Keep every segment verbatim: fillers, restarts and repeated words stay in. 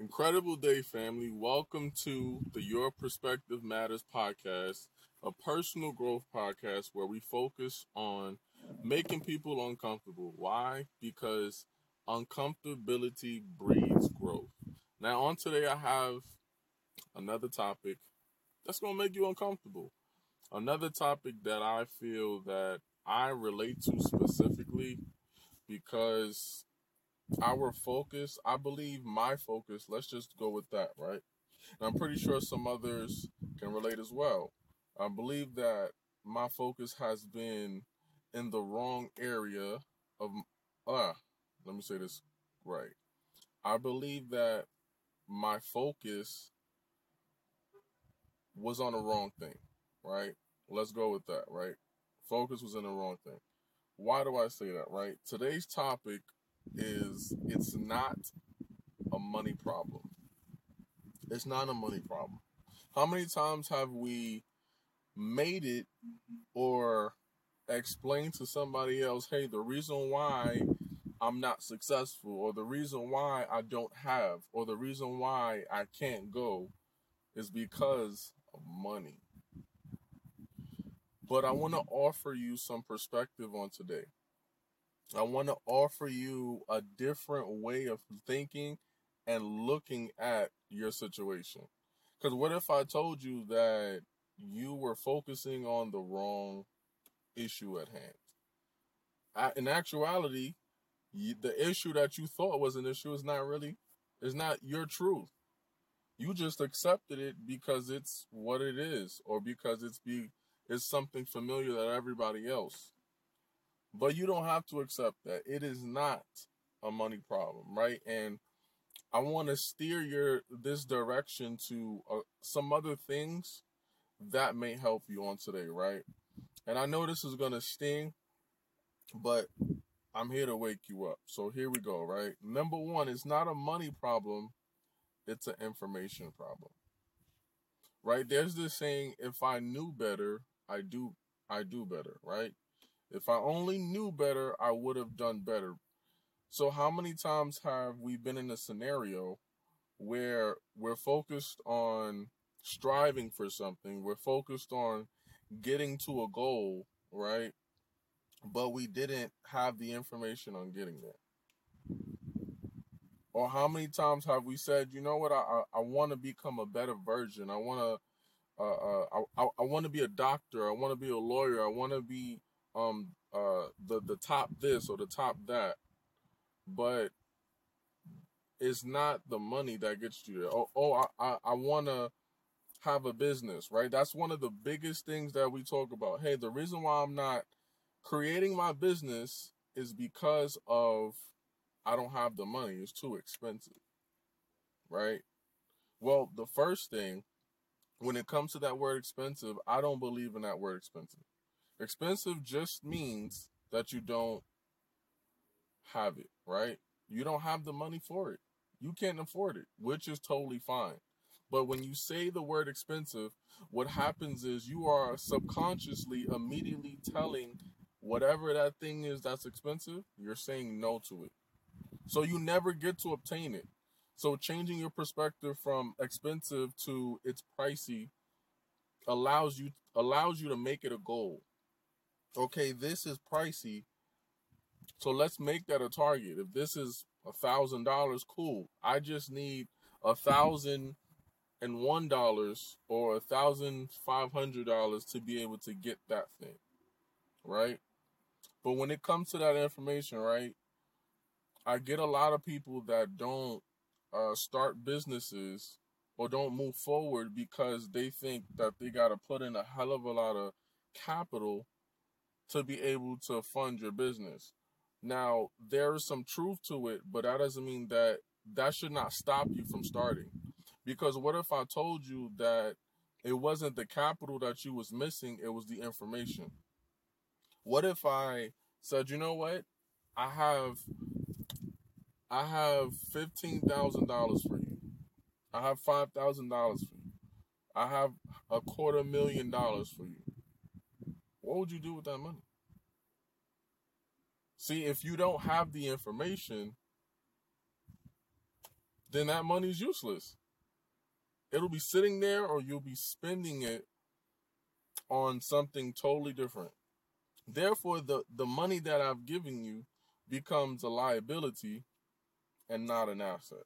Incredible day, family. Welcome to the Your Perspective Matters podcast, a personal growth podcast where we focus on making people uncomfortable. Why? Because uncomfortability breeds growth. Now, on today, I have another topic that's going to make you uncomfortable. Another topic that I feel that I relate to specifically because our focus, I believe my focus, let's just go with that, right? And I'm pretty sure some others can relate as well. I believe that my focus has been in the wrong area of, uh, let me say this right. I believe that my focus was on the wrong thing, right? Let's go with that, right? Focus was in the wrong thing. Why do I say that, right? Today's topic is it's not a money problem. It's not a money problem. How many times have we made it or explained to somebody else, hey, the reason why I'm not successful, or the reason why I don't have, or the reason why I can't go is because of money. But I want to offer you some perspective on today. I want to offer you a different way of thinking and looking at your situation. Because what if I told you that you were focusing on the wrong issue at hand? In actuality, the issue that you thought was an issue is not really, is not your truth. You just accepted it because it's what it is, or because it's be it's something familiar that everybody else. But you don't have to accept that. It is not a money problem, right? And I want to steer your this direction to uh, some other things that may help you on today, right? And I know this is going to sting, but I'm here to wake you up. So here we go, right? Number one, it's not a money problem, it's an information problem. Right? There's this saying, if I knew better, I do I do better, right? If I only knew better, I would have done better. So how many times have we been in a scenario where we're focused on striving for something, we're focused on getting to a goal, right? But we didn't have the information on getting there. Or how many times have we said, you know what, I I, I want to become a better version. I want to uh, uh I I, I want to be a doctor. I want to be a lawyer. I want to be um uh the the top this or the top that. But it's not the money that gets you there. Oh, oh I I, I want to have a business, right? That's one of the biggest things that we talk about. Hey, the reason why I'm not creating my business is because of I don't have the money. It's too expensive, right? Well, the first thing, when it comes to that word expensive, I don't believe in that word expensive. Expensive just means that you don't have it, right? You don't have the money for it. You can't afford it, which is totally fine. But when you say the word expensive, what happens is you are subconsciously immediately telling whatever that thing is that's expensive, you're saying no to it. So you never get to obtain it. So changing your perspective from expensive to it's pricey allows you allows you to make it a goal. Okay, this is pricey, so let's make that a target. If this is a thousand dollars, cool. I just need a thousand and one dollars or a thousand five hundred dollars to be able to get that thing, right? But when it comes to that information, right, I get a lot of people that don't uh, start businesses or don't move forward because they think that they got to put in a hell of a lot of capital to be able to fund your business. Now, there is some truth to it, but that doesn't mean that that should not stop you from starting. Because what if I told you that it wasn't the capital that you was missing, it was the information? What if I said, you know what? I have I have fifteen thousand dollars for you. I have five thousand dollars for you. I have a quarter million dollars for you. What would you do with that money? See, if you don't have the information, then that money's useless. It'll be sitting there, or you'll be spending it on something totally different. Therefore, the, the money that I've given you becomes a liability and not an asset.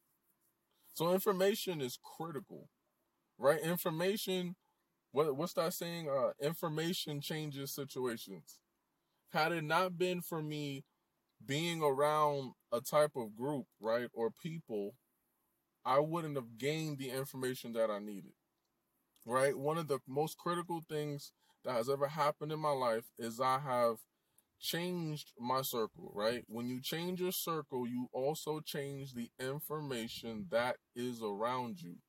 So information is critical, right? Information, what what's that saying? Uh, information changes situations. Had it not been for me being around a type of group, right, or people, I wouldn't have gained the information that I needed, right? One of the most critical things that has ever happened in my life is I have changed my circle, right? When you change your circle, you also change the information that is around you.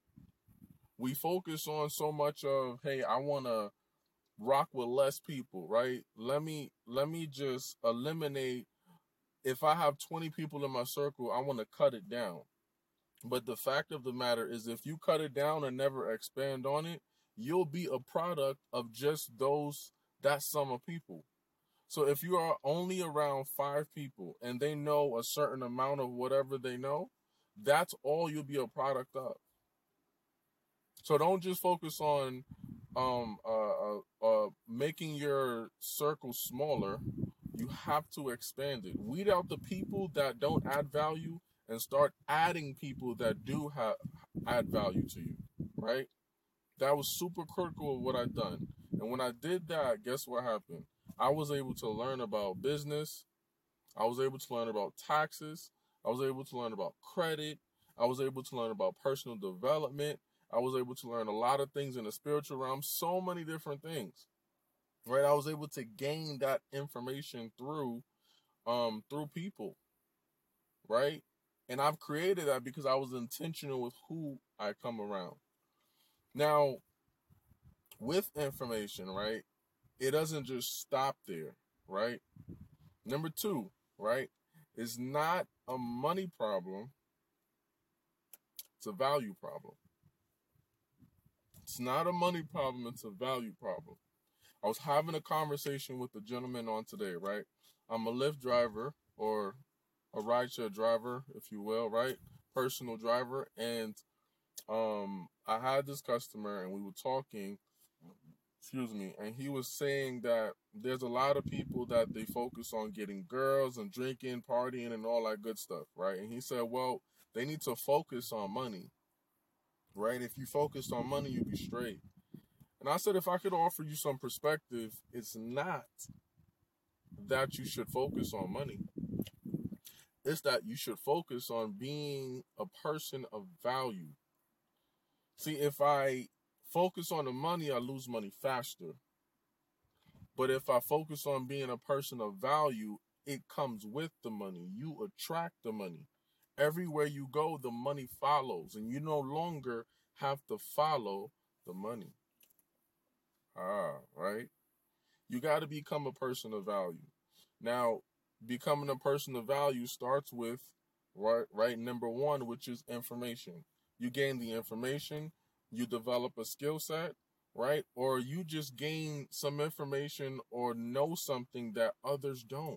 We focus on so much of, hey, I want to rock with less people, right? Let me let me just eliminate, if I have twenty people in my circle, I want to cut it down. But the fact of the matter is, if you cut it down and never expand on it, you'll be a product of just those, that sum of people. So if you are only around five people and they know a certain amount of whatever they know, that's all you'll be a product of. So don't just focus on um uh, uh, uh making your circle smaller. You have to expand it. Weed out the people that don't add value and start adding people that do have add value to you, right? That was super critical of what I done. And when I did that, guess what happened? I was able to learn about business. I was able to learn about taxes. I was able to learn about credit. I was able to learn about personal development. I was able to learn a lot of things in the spiritual realm, so many different things. Right? I was able to gain that information through um through people, right? And I've created that because I was intentional with who I come around. Now, with information, right? It doesn't just stop there, right? Number two, right? It's not a money problem, it's a value problem. It's not a money problem, it's a value problem. I was having a conversation with a gentleman on today, right? I'm a Lyft driver, or a rideshare driver, if you will, right? Personal driver. And um, I had this customer and we were talking, excuse me, and he was saying that there's a lot of people that they focus on getting girls and drinking, partying, and all that good stuff, right? And he said, well, they need to focus on money, right? If you focus on money, you'll be straight. And I said, if I could offer you some perspective, it's not that you should focus on money. It's that you should focus on being a person of value. See, if I focus on the money, I lose money faster. But if I focus on being a person of value, it comes with the money. You attract the money. Everywhere you go, the money follows, and you no longer have to follow the money. Ah, right? You got to become a person of value. Now, becoming a person of value starts with, right, right, number one, which is information. You gain the information, you develop a skill set, right? Or you just gain some information or know something that others don't.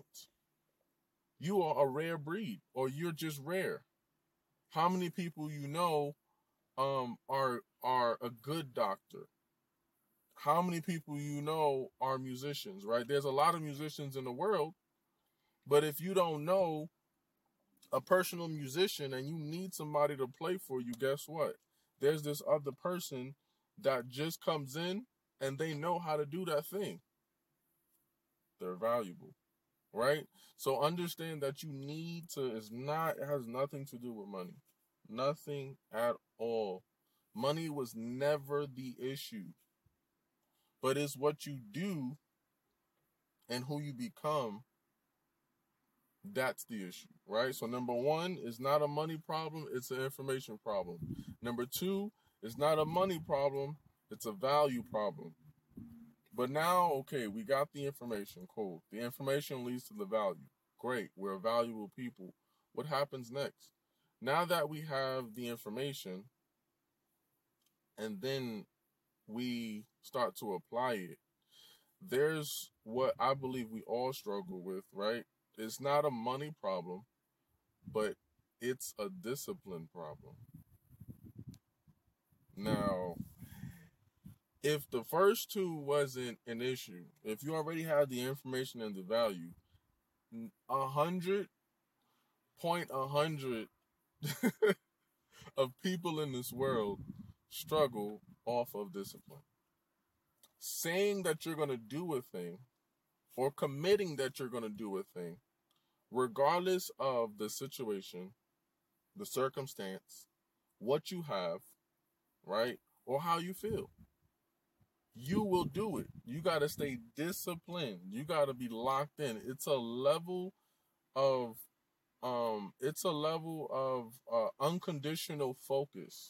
You are a rare breed, or you're just rare. How many people you know um are are a good doctor? How many people you know are musicians, right? There's a lot of musicians in the world, but if you don't know a personal musician and you need somebody to play for you, guess what? There's this other person that just comes in and they know how to do that thing. They're valuable, right? So understand that you need to, it's not, it has nothing to do with money. Nothing at all. Money was never the issue, but it's what you do and who you become. That's the issue, right? So number one is not a money problem, it's an information problem. Number two is not a money problem, it's a value problem. But now, okay, we got the information, cool. The information leads to the value. Great, we're valuable people. What happens next? Now that we have the information and then we start to apply it, there's what I believe we all struggle with, right? It's not a money problem, but It's a discipline problem. Now, if the first two wasn't an issue, if you already had the information and the value, a hundred point a hundred of people in this world struggle off of discipline. Saying that you're going to do a thing or committing that you're going to do a thing, regardless of the situation, the circumstance, what you have, right? Or how you feel. You will do it. You got to stay disciplined. You got to be locked in. It's a level of um it's a level of uh, unconditional focus.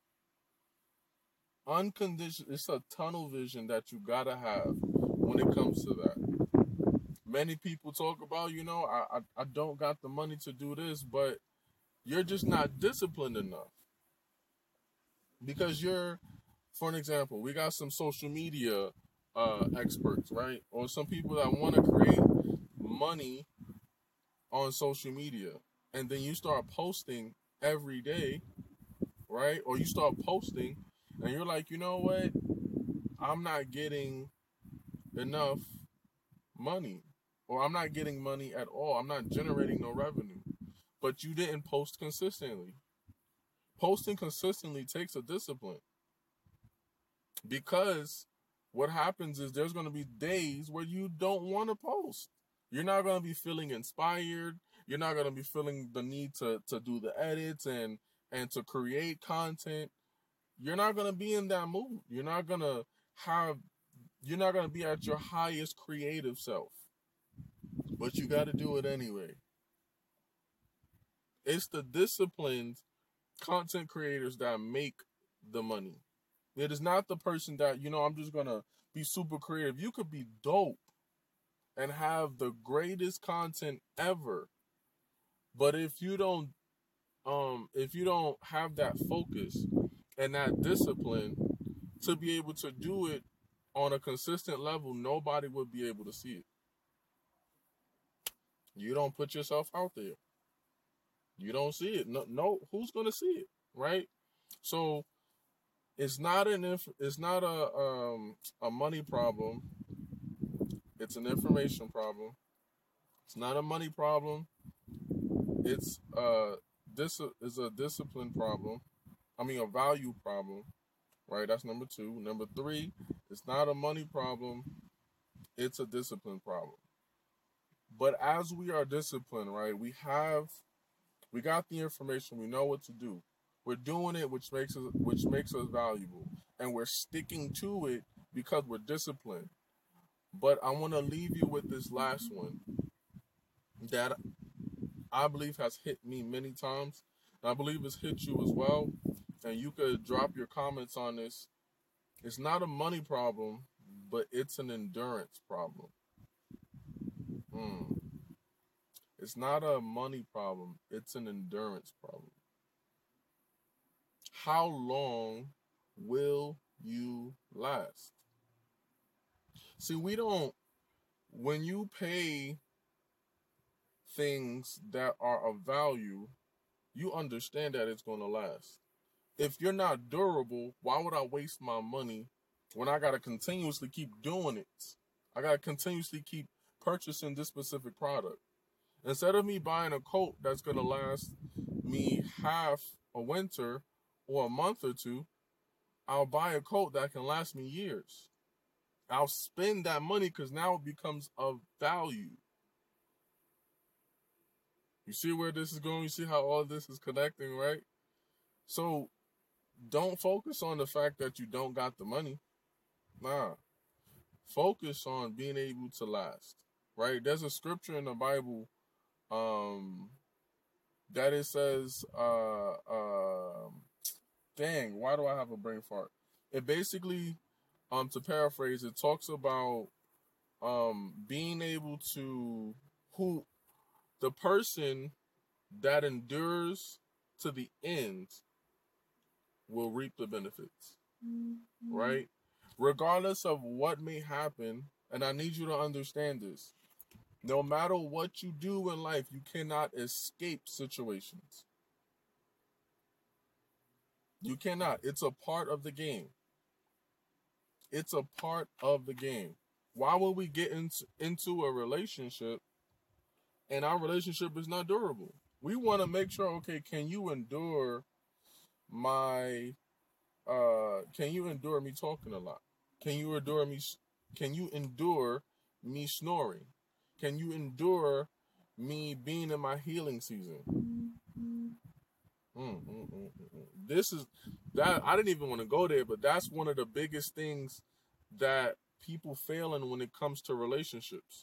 Unconditional, it's a tunnel vision that you got to have when it comes to that. Many people talk about, you know, I, I I don't got the money to do this, but you're just not disciplined enough. Because you're, for an example, we got some social media uh, experts, right? Or some people that want to create money on social media. And then you start posting every day, right? Or you start posting and you're like, you know what? I'm not getting enough money. Or I'm not getting money at all. I'm not generating no revenue. But you didn't post consistently. Posting consistently takes a discipline. Because what happens is there's going to be days where you don't want to post. You're not going to be feeling inspired. You're not going to be feeling the need to, to do the edits and, and to create content. You're not going to be in that mood. You're not going to have, you're not going to be at your highest creative self. But you got to do it anyway. It's the disciplined content creators that make the money. It is not the person that, you know, I'm just going to be super creative. You could be dope and have the greatest content ever. But if you don't um if you don't have that focus and that discipline to be able to do it on a consistent level, nobody would be able to see it. You don't put yourself out there. You don't see it. No, no, who's going to see it, right? So it's not an inf- it's not a um a money problem. It's an information problem. It's not a money problem. It's uh this is a discipline problem. I mean a value problem, right? That's number two. Number three, it's not a money problem. It's a discipline problem. But as we are disciplined, right, we have we got the information. We know what to do. We're doing it, which makes us which makes us valuable, and we're sticking to it because we're disciplined. But I want to leave you with this last one that I believe has hit me many times. And I believe it's hit you as well. And you could drop your comments on this. It's not a money problem, but it's an endurance problem. Mm. It's not a money problem, it's an endurance problem. How long will you last? See, we don't, when you pay things that are of value, you understand that it's going to last. If you're not durable, why would I waste my money when I got to continuously keep doing it? I got to continuously keep purchasing this specific product. Instead of me buying a coat that's going to last me half a winter or a month or two, I'll buy a coat that can last me years. I'll spend that money because now it becomes of value. You see where this is going? You see how all this is connecting, right? So don't focus on the fact that you don't got the money. Nah. Focus on being able to last, right? There's a scripture in the Bible um, that it says, uh, uh, dang, why do I have a brain fart? It basically, um, to paraphrase, it talks about um, being able to, who, the person that endures to the end will reap the benefits, mm-hmm. right? Regardless of what may happen, and I need you to understand this, no matter what you do in life, you cannot escape situations. You cannot. It's a part of the game. It's a part of the game. Why would we get into, into a relationship and our relationship is not durable? We want to make sure, okay, can you endure my uh can you endure me talking a lot? Can you endure me can you endure me snoring? Can you endure me being in my healing season? Mm, mm, mm, mm, mm. This is that I didn't even want to go there, but that's one of the biggest things that people fail in when it comes to relationships.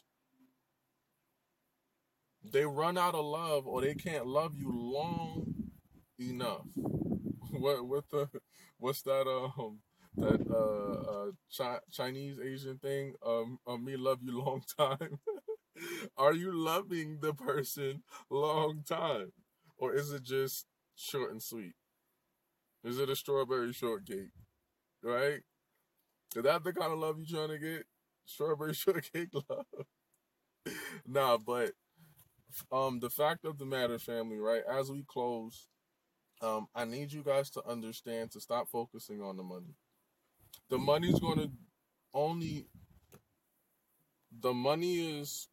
They run out of love, or they can't love you long enough. what what the what's that um that uh, uh Chi- Chinese Asian thing? Um, uh, me love you long time. Are you loving the person long time, or is it just short and sweet? Is it a strawberry shortcake? Right? Is that the kind of love you trying to get? Strawberry shortcake love? Nah, but um, the fact of the matter, family, right? As we close, um, I need you guys to understand to stop focusing on the money. The money's going to only the money is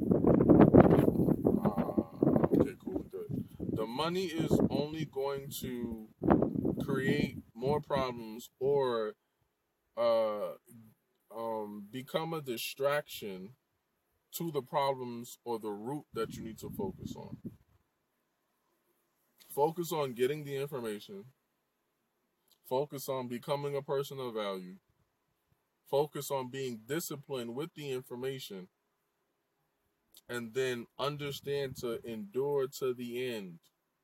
uh, okay, cool, good. The money is only going to create more problems or uh um become a distraction to the problems or the root that you need to focus on. Focus on getting the information. Focus on becoming a person of value. Focus on being disciplined with the information, and then understand to endure to the end.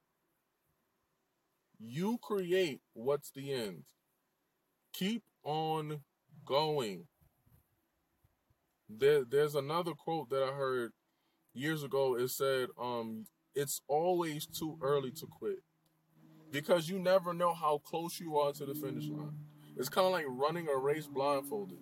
You create what's the end. Keep on going. There, there's another quote that I heard years ago. It said, um, it's always too early to quit because you never know how close you are to the finish line. It's kind of like running a race blindfolded.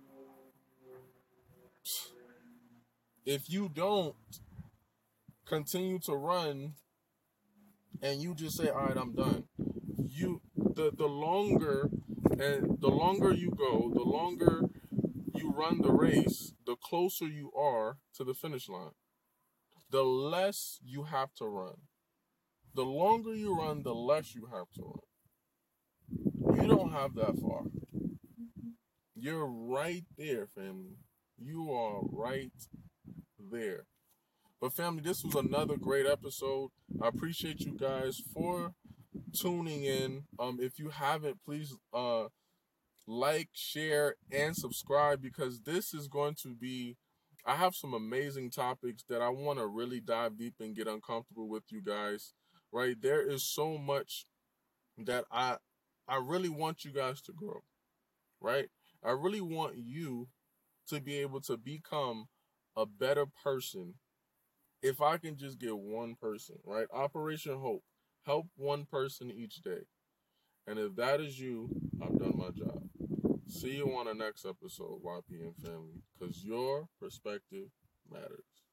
If you don't continue to run and you just say, all right, I'm done, you the the longer and the longer you go, the longer you run the race, the closer you are to the finish line. The less you have to run. The longer you run, the less you have to run. You don't have that far. You're right there, family. You are right there. But family, this was another great episode. I appreciate you guys for tuning in. Um, if you haven't, please uh like, share, and subscribe because this is going to be. I have some amazing topics that I want to really dive deep and get uncomfortable with you guys. Right, there is so much that I I really want you guys to grow. Right, I really want you to be able to become a better person. If I can just get one person, right? Operation Hope. Help one person each day. And if that is you, I've done my job. See you on the next episode, Y P M family, because your perspective matters.